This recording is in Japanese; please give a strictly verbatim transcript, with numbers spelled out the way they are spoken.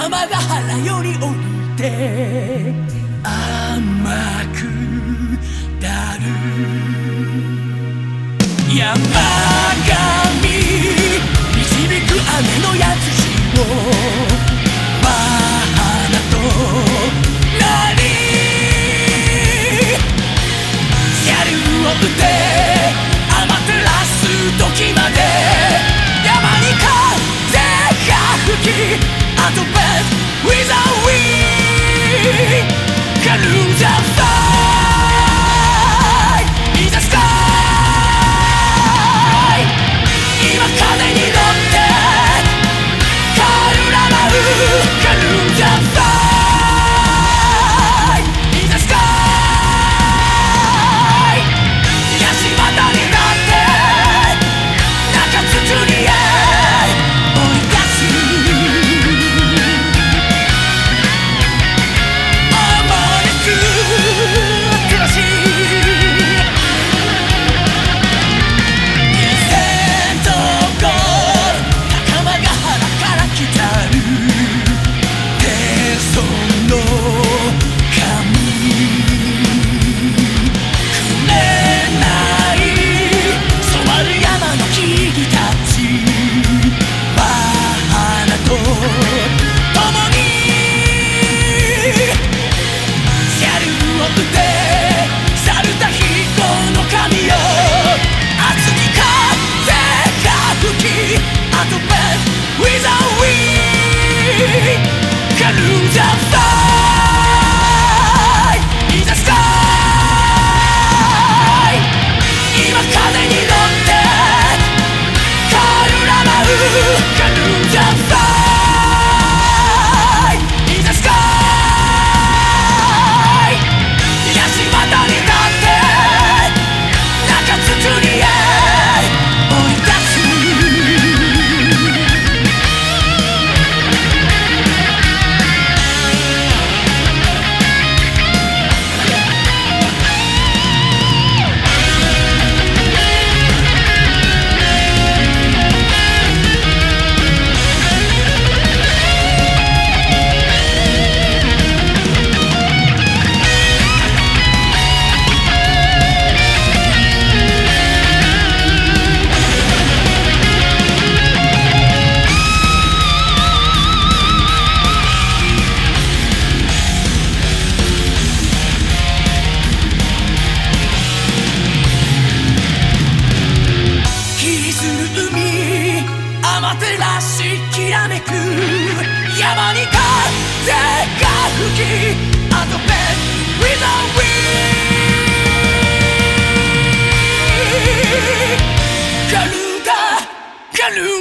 玉ヶ原より降りて甘くだる山神導く雨のやつしをバーナとなりシャルを打ってアマテラス時まで山に風が吹きあとベッ With a wing Color the fire In the sky 今風に乗ってカルラ舞う Color the fire In the sky 八幡になって中津にへ追い出アマテラスきらめく山に風が吹きあとベッ With a wing ガルダガル